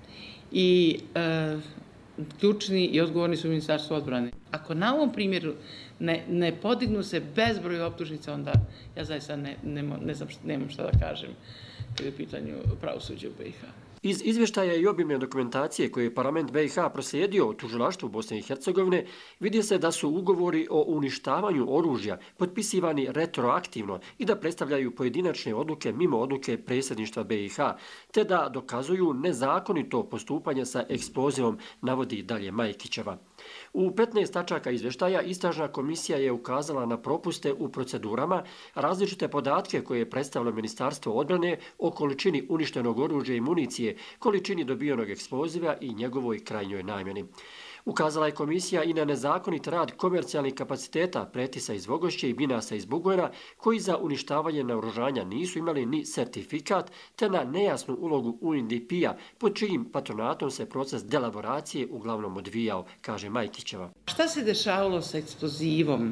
i e, ključni i odgovorni su Ministarstvo odbrane. Ako na ovom primjeru ne, ne podignu se bezbroj optužnica, onda ja zaista ne, ne, ne znam, nemam šta da kažem kada je u pitanju pravosuđa u B i H. Iz izvještaja i obimne dokumentacije koje je parlament B i H proslijedio u tužilaštvu Bosne i Hercegovine vidi se da su ugovori o uništavanju oružja potpisivani retroaktivno i da predstavljaju pojedinačne odluke mimo odluke predsjedništva B i H, te da dokazuju nezakonito postupanje sa eksplozivom, navodi dalje Majkićeva. U petnaest tačaka izvještaja Istražna komisija je ukazala na propuste u procedurama, različite podatke koje je predstavilo Ministarstvo odbrane o količini uništenog oružja i municije, količini dobijenog eksploziva i njegovoj krajnjoj namjeni. Ukazala je komisija i na nezakonit rad komercijalnih kapaciteta Pretisa iz Vogošće i Binasa iz Bugojna, koji za uništavanje naoružanja nisu imali ni sertifikat, te na nejasnu ulogu U N D P-a, pod čijim patronatom se proces delaboracije uglavnom odvijao, kaže Majkićeva. Šta se dešavalo sa eksplozivom?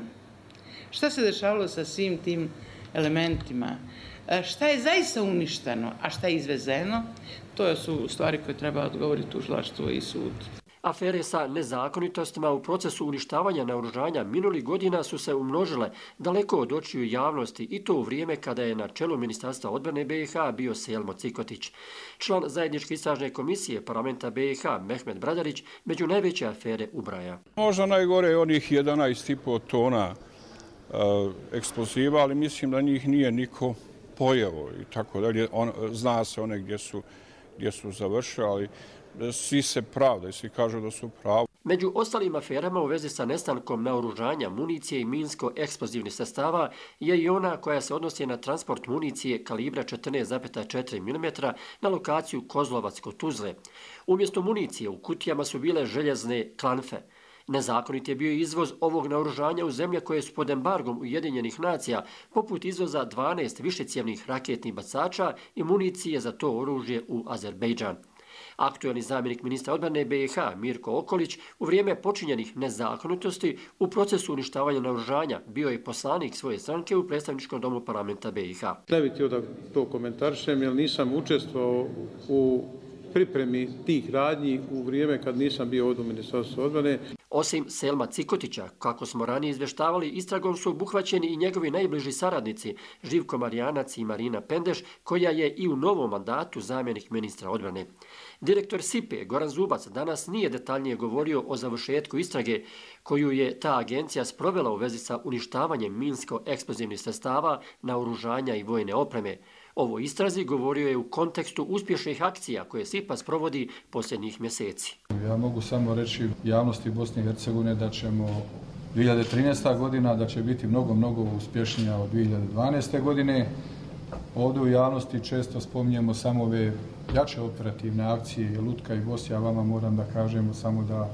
Šta se dešavalo sa svim tim elementima? Šta je zaista uništeno, a šta je izvezeno? To su stvari koje treba odgovoriti tužilaštvo i sud. Afere sa nezakonitostima u procesu uništavanja naoružanja minulih godina su se umnožile daleko od očiju javnosti i to u vrijeme kada je na čelu Ministarstva odbrane B i H bio Selmo Cikotić. Član zajedničke istražne komisije parlamenta B i H Mehmet Bradarić među najveće afere ubraja. Možda najgore je onih jedanaest i po tona uh, eksploziva, ali mislim da njih nije niko pojeo i tako dalje. On, zna se one gdje su, gdje su završili, ali svi se pravdaju, svi kažu da su pravi. Među ostalim aferama u vezi sa nestankom naoružanja, municije i minsko-eksplozivnih sredstava je i ona koja se odnosi na transport municije kalibra četrnaest zarez četiri milimetra na lokaciju Kozlovac kod Tuzle. Umjesto municije u kutijama su bile željezne klanfe. Nezakonit je bio izvoz ovog naoružanja u zemlje koje su pod embargom Ujedinjenih nacija, poput izvoza dvanaest višecjevnih raketnih bacača i municije za to oružje u Azerbejdžan. Aktuelni zamjenik ministra odbrane B i H Mirko Okolić u vrijeme počinjenih nezakonitosti u procesu uništavanja naoružanja bio je poslanik svoje stranke u predstavničkom domu parlamenta B i H. Ne bih htio da to komentarišem jer nisam učestvovao u pripremi tih radnji u vrijeme kad nisam bio ovdje u Ministarstvu odbrane. Osim Selma Cikotića, kako smo ranije izvještavali, istragom su obuhvaćeni i njegovi najbliži saradnici Živko Marijanac i Marina Pendeš, koja je i u novom mandatu zamjenik ministra odbrane. Direktor S I P E Goran Zubac danas nije detaljnije govorio o završetku istrage koju je ta agencija sprovela u vezi sa uništavanjem minsko-eksplozivnih sredstava, naoružanja i vojne opreme. Ovo istrazi govorio je u kontekstu uspješnih akcija koje S I P A sprovodi posljednjih mjeseci. Ja mogu samo reći javnosti Bosne i Hercegovine da ćemo dvije hiljade trinaesta godina da će biti mnogo, mnogo uspješnija od dvije hiljade dvanaeste godine. Ovdje u javnosti često spominjemo samo ove jače operativne akcije, Lutka i Bos, ja vama moram da kažemo samo da,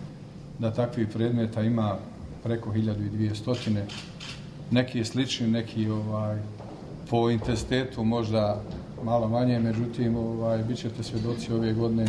da takvih predmeta ima preko hiljadu dvjesto. Neki je slični, neki ovaj, po intenzitetu možda malo manje, međutim ovaj, bit ćete svjedoci ove godine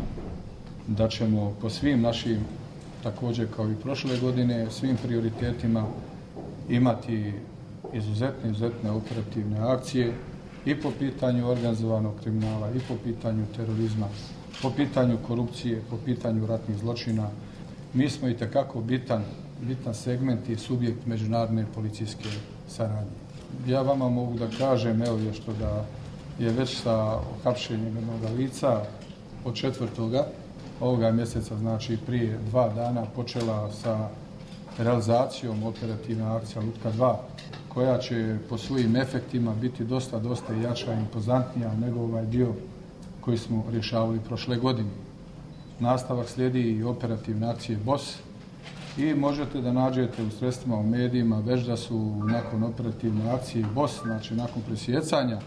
da ćemo po svim našim, također kao i prošle godine, svim prioritetima imati izuzetne, izuzetne operativne akcije i po pitanju organizovanog kriminala, i po pitanju terorizma, po pitanju korupcije, po pitanju ratnih zločina. Mi smo i tekako bitan, bitan segment i subjekt međunarodne policijske saradnje. Ja vama mogu da kažem, evo je što da je već sa hapšenjem jednog lica od četvrtoga ovoga mjeseca, znači prije dva dana, počela sa realizacijom operativne akcije Lutka dva, koja će po svojim efektima biti dosta, dosta jača i impozantnija nego ovaj dio koji smo rješavali prošle godine. Nastavak slijedi i operativne akcije B O S i možete da nađete u sredstvima, u medijima, već da su nakon operativne akcije B O S, znači nakon presjecanja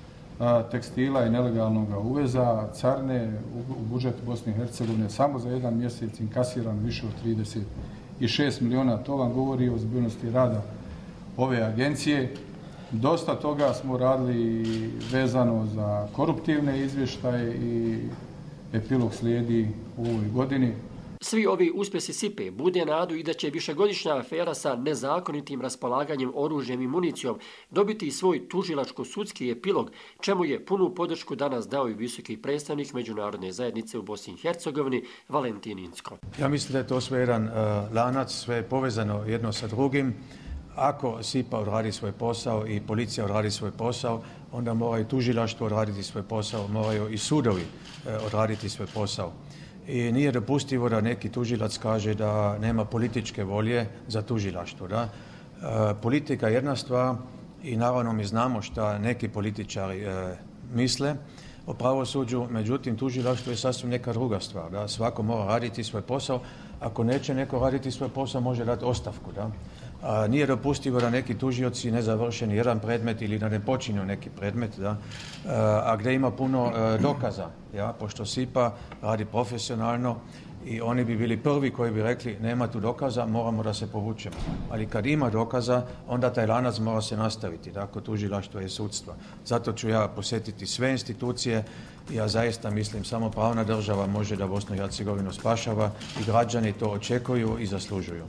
tekstila i nelegalnog uveza, carne u budžet Bosne i Hercegovine samo za jedan mjesec inkasirano više od trideset šest miliona. To vam govori o ozbiljnosti rada ove agencije. Dosta toga smo radili vezano za koruptivne izvještaje i epilog slijedi u ovoj godini. Svi ovi uspjesi S I P E bude nadu i da će višegodišnja afera sa nezakonitim raspolaganjem oružjem i municijom dobiti svoj tužilačko-sudski epilog, čemu je punu podršku danas dao i visoki predstavnik međunarodne zajednice u Bosni i Hercegovini Valentin Incko. Ja mislim da je to sve jedan uh, lanac, sve je povezano jedno sa drugim. Ako S I P A odradi svoj posao i policija odradi svoj posao, onda moraju tužilaštvo odraditi svoj posao, moraju i sudovi uh, odraditi svoj posao. I nije dopustivo da neki tužilac kaže da nema političke volje za tužilaštvo. Da? E, politika je jedna stvar i naravno mi znamo šta neki političari e, misle o pravosuđu, međutim tužilaštvo je sasvim neka druga stvar. Da? Svako mora raditi svoj posao. Ako neće neko raditi svoj posao, može dati ostavku. Da? A, nije dopustivo da neki tužioci ne završe ni jedan predmet ili da ne počinju neki predmet, da? A, a gdje ima puno a, dokaza, ja? Pošto S I P A radi profesionalno i oni bi bili prvi koji bi rekli nema tu dokaza, moramo da se povučemo. Ali kad ima dokaza, onda taj lanac mora se nastaviti, da? Kod tužilaštva i sudstva. Zato ću ja posjetiti sve institucije. Ja zaista mislim samo pravna država može da Bosnu i Hercegovinu spašava i građani to očekuju i zaslužuju.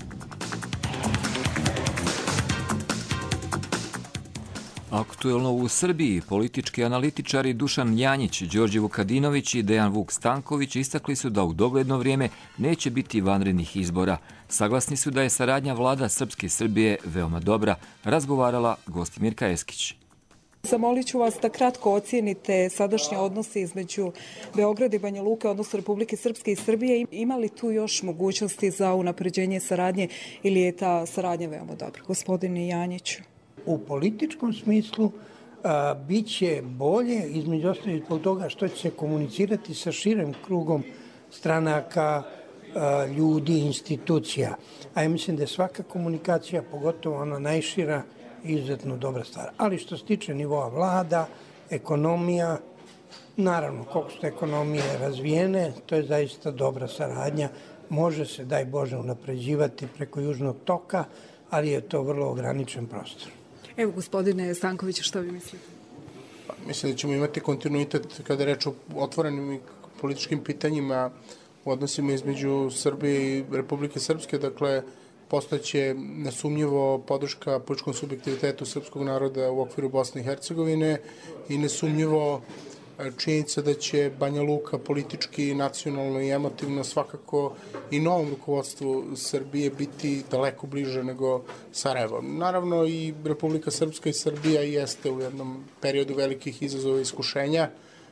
Aktuelno u Srbiji politički analitičari Dušan Janjić, Đorđe Vukadinović i Dejan Vuk Stanković istakli su da u dogledno vrijeme neće biti vanrednih izbora. Saglasni su da je saradnja vlada Srpske Srbije veoma dobra, razgovarala Gostimirka Eskić. Zamolit ću vas da kratko ocijenite sadašnje odnose između Beograda i Banja Luke, odnosno Republike Srpske i Srbije. Ima li tu još mogućnosti za unapređenje saradnje ili je ta saradnja veoma dobra? Gospodine Janjiću. U političkom smislu a, bit će bolje, između ostalih zbog toga što će se komunicirati sa širem krugom stranaka, a, ljudi, institucija. A ja mislim da je svaka komunikacija, pogotovo ona najšira, izuzetno dobra stvar. Ali što se tiče nivoa vlada, ekonomija, naravno koliko su ekonomije razvijene, to je zaista dobra saradnja. Može se, daj Bože, unapređivati preko Južnog toka, ali je to vrlo ograničen prostor. Evo, gospodine Stanković, što vi mislite? Pa, mislim da ćemo imati kontinuitet kada je reč o otvorenim političkim pitanjima u odnosima između Srbije i Republike Srpske. Dakle, postaće nesumnjivo podrška političkom subjektivitetu srpskog naroda u okviru Bosne i Hercegovine i nesumnjivo činjenica da će Banja Luka politički, nacionalno i emotivno svakako i novom rukovodstvu Srbije biti daleko bliže nego Sarajevo. Naravno i Republika Srpska i Srbija jeste u jednom periodu velikih izazova i iskušenja.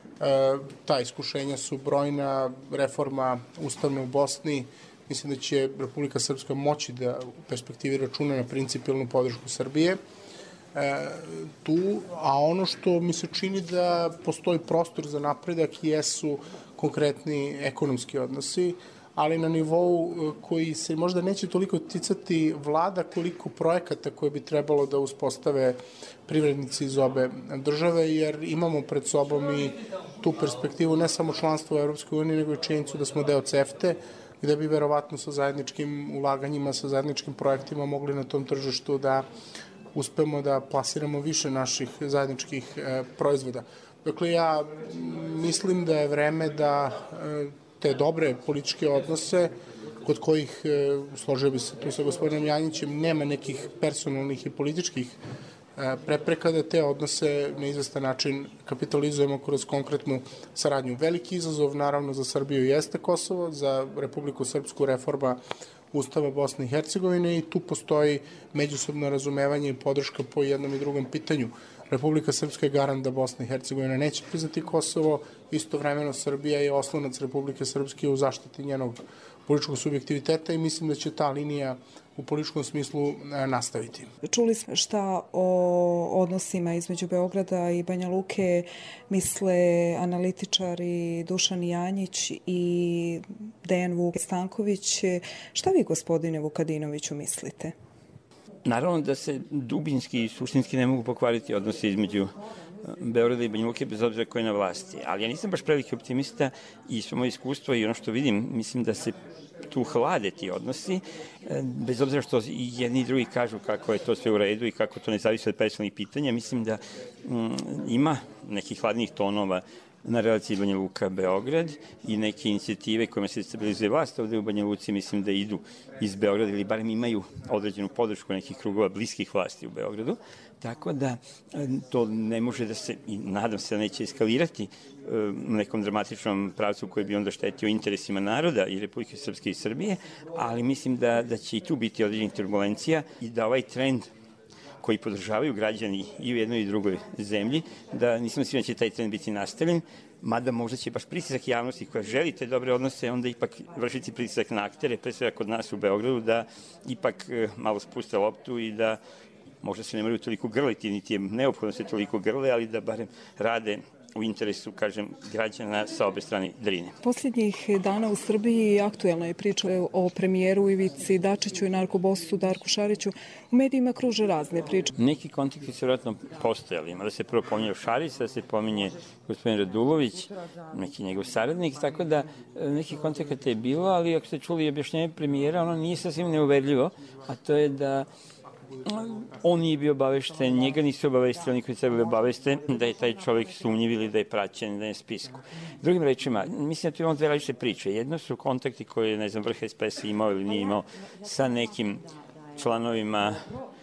E, ta iskušenja su brojna, reforma ustavna u Bosni. Mislim da će Republika Srpska moći da u perspektivi računa na principijalnu podršku Srbije. E, tu, a ono što mi se čini da postoji prostor za napredak jesu konkretni ekonomski odnosi, ali na nivou koji se možda neće toliko ticati vlada koliko projekata koje bi trebalo da uspostave privrednici iz obe države, jer imamo pred sobom i tu perspektivu ne samo članstva u Evropskoj uniji, nego i činjenicu da smo deo CEFTA, gde bi verovatno sa zajedničkim ulaganjima, sa zajedničkim projektima mogli na tom tržištu da uspemo da plasiramo više naših zajedničkih e, proizvoda. Dakle, ja mislim da je vreme da e, te dobre političke odnose, kod kojih, e, složio bi se tu sa gospodinom Janjićem, nema nekih personalnih i političkih e, prepreka da te odnose na izvestan način kapitalizujemo kroz konkretnu saradnju. Veliki izazov, naravno, za Srbiju jeste Kosovo, za Republiku Srpsku reforma Ustava Bosne i Hercegovine i tu postoji međusobno razumevanje i podrška po jednom i drugom pitanju. Republika Srpska je garant da Bosna i Hercegovina neće priznati Kosovo, istovremeno Srbija je oslonac Republike Srpske u zaštiti njenog političkog subjektiviteta i mislim da će ta linija u političkom smislu nastaviti. Čuli smo šta o odnosima između Beograda i Banja Luke misle analitičari Dušan Janjić i Dejan Vuk Stanković. Šta vi, gospodine Vukadinoviću, mislite? Naravno da se dubinski i suštinski ne mogu pokvariti odnose između Beograda i Banja Luke, bez obzira ko je na vlasti. Ali ja nisam baš preveliki optimista i svo moje iskustvo i ono što vidim, mislim da se tu hlade ti odnosi, bez obzira što i jedni i drugi kažu kako je to sve u redu i kako to ne zavisi od personalnih pitanja. Mislim da mm, ima nekih hladnih tonova na relaciji Banja Luka-Beograd i neke inicijative kojima se stabilizuje vlast ovde u Banja Luci, mislim da idu iz Beograda ili barem imaju određenu podršku nekih krugova bliskih vlasti u Beogradu. Tako da to ne može da se, i nadam se da neće eskalirati u nekom dramatičnom pravcu koji bi onda štetio interesima naroda i Republike Srpske i Srbije, ali mislim da, da će i tu biti određenih turbulencija i da ovaj trend koji podržavaju građani i u jednoj i drugoj zemlji, da nisam siguran da će taj trend biti nastavljen, mada možda će baš pritisak javnosti koja želi te dobre odnose, onda ipak vršiti pritisak na aktere, pre svega kod nas u Beogradu, da ipak malo spuste loptu i da možda se ne moraju toliko grliti, niti je neophodno se toliko grle, ali da barem rade u interesu, kažem, građana sa obe strane Drine. Posljednjih dana u Srbiji aktuelna je priča o premijeru Ivici Dačiću i narkobosu Darku Šariću. U medijima kruže razne priče. Neki kontakti su vjerojatno postojali. Da se prvo pominje Šarić, da se pominje gospodin Radulović, neki njegov saradnik, tako da neki kontakata je bilo, ali ako ste čuli objašnjenje premijera, ono nije sasvim neuverljivo, a to je da on nije bio obavešten, njega nisu obavestili, oni koji trebali obaveste da je taj čovjek sumnjiv ili da je praćen, da je na spisku. Drugim rečima, mislim da tu imamo dve različite priče. Jedno su kontakti koje, ne znam, vrh S P S imao ili nije imao sa nekim članovima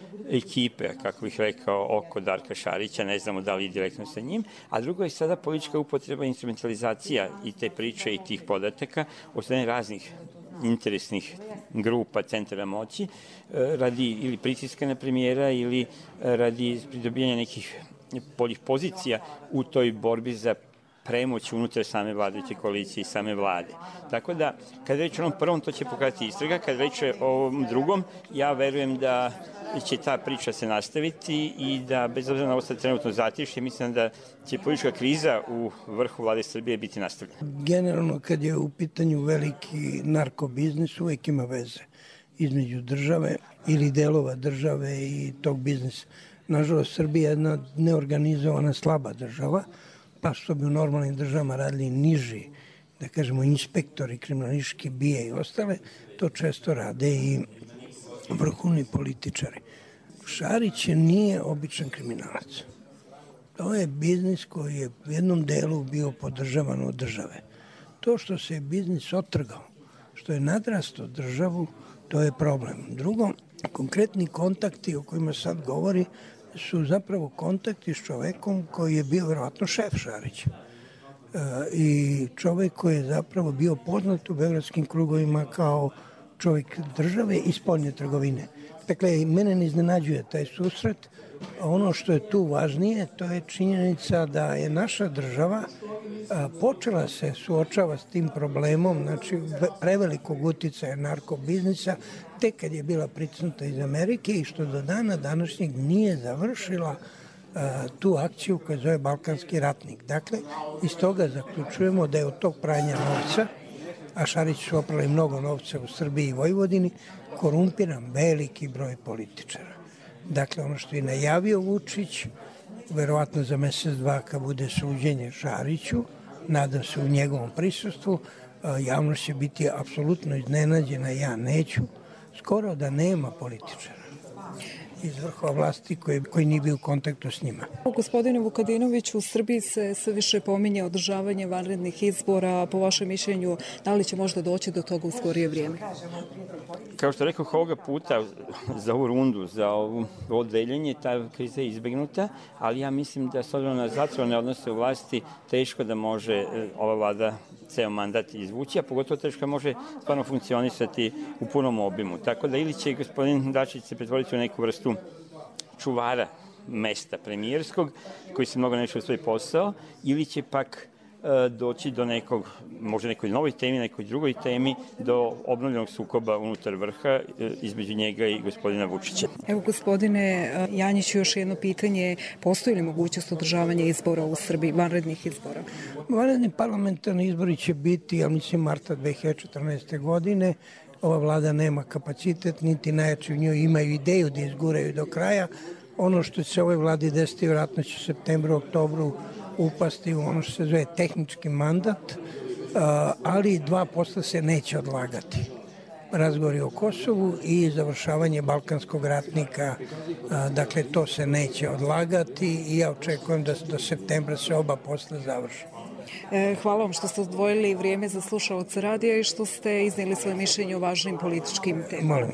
ekipe, kako bih rekao, oko Darka Šarića, ne znamo da li direktno sa njim, a drugo je sada politička upotreba, instrumentalizacija i te priče i tih podataka od strane raznih interesnih grupa, centara moći, radi ili pritiska na premijera ili radi pridobijanja nekih boljih pozicija u toj borbi za premoć unutar same vladajuće koalicije i same vlade. Tako da, kad reče o onom prvom, to će pokazati istraga, kad reče o ovom drugom, ja verujem da će ta priča se nastaviti i da, bez obzira na ovo sad trenutno zatišje, mislim da će politička kriza u vrhu vlade Srbije biti nastavljena. Generalno, kad je u pitanju veliki narkobiznis, uvek ima veze između države ili delova države i tog biznisa. Nažalost, Srbija je jedna neorganizovana, slaba država, pa što bi u normalnim državama radili niži, da kažemo, inspektori, kriminalistički bije i ostale, to često rade i vrhovni političari. Šarić nije običan kriminalac. To je biznis koji je u jednom delu bio podržavan od države. To što se je biznis otrgao, što je nadrasto državu, to je problem. Drugo, konkretni kontakti o kojima sad govori su zapravo kontakti s čovekom koji je bio verovatno šef Šarića. E, I čovek koji je zapravo bio poznat u beogradskim krugovima kao čovjek države i spoljne trgovine. Dakle, mene ne iznenađuje taj susret. Ono što je tu važnije, to je činjenica da je naša država a, počela se suočava s tim problemom, znači prevelikog uticaja narkobiznisa, tek kad je bila pricnuta iz Amerike i što do dana današnjeg nije završila a, tu akciju koja zove Balkanski ratnik. Dakle, iz toga zaključujemo da je od tog pranja novca, a Šarić su oprali mnogo novca u Srbiji i Vojvodini, korumpiran veliki broj političara. Dakle, ono što je najavio Vučić, verovatno za mesec, dva, kad bude suđenje Šariću, nadam se u njegovom prisustvu, javnost će biti apsolutno iznenađena, ja neću, skoro da nema političara iz vrhova vlasti koji, koji nije bio u kontaktu s njima. Gospodine Vukadinoviću, u Srbiji se sve više pominje održavanje vanrednih izbora. Po vašem mišljenju, da li će možda doći do toga u skorije vrijeme? Kao što rekao, ovoga puta za ovu rundu, za ovo odeljenje, ta kriza je izbegnuta, ali ja mislim da s obzirom na zatvorene odnose u vlasti, teško da može ova vlada ceo mandat izvući, a pogotovo teška može stvarno funkcionisati u punom obimu. Tako da ili će gospodin Dačić se pretvoriti u neku vrstu čuvara mesta premijerskog, koji se mnogo neće u svoj posao, ili će pak doći do nekog, možda nekoj novoj temi, nekoj drugoj temi, do obnovljenog sukoba unutar vrha između njega i gospodina Vučića. Evo, gospodine Janjiću, još jedno pitanje. Postoji li mogućnost održavanja izbora u Srbiji, vanrednih izbora? Vanredni parlamentarni izbori će biti, ja mislim, marta dve hiljade četrnaeste. godine. Ova vlada nema kapacitet, niti najjači u njoj imaju ideju da izguraju do kraja. Ono što će se ovoj vladi desiti, vjerojatno će u septembru, oktobru upasti u ono što se zove tehnički mandat, ali dva posla se neće odlagati. Razgovori o Kosovu i završavanje balkanskog ratnika, dakle to se neće odlagati i ja očekujem da do septembra se oba posla završe. Hvala vam što ste odvojili vrijeme za slušaoce radija i što ste iznijeli svoje mišljenje o važnim političkim temama. Molim.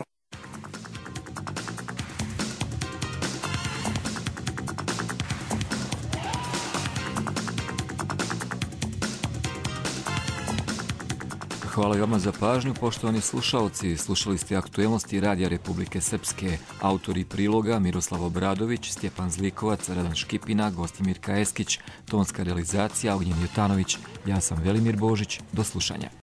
Hvala i vama za pažnju, poštovani slušalci. Slušali ste aktuelnosti Radija Republike Srpske. Autori priloga Miroslav Obradović, Stjepan Zlikovac, Radan Škipina, Gostimir Kajeskić, tonska realizacija Ognjen Jutanović. Ja sam Velimir Božić. Do slušanja.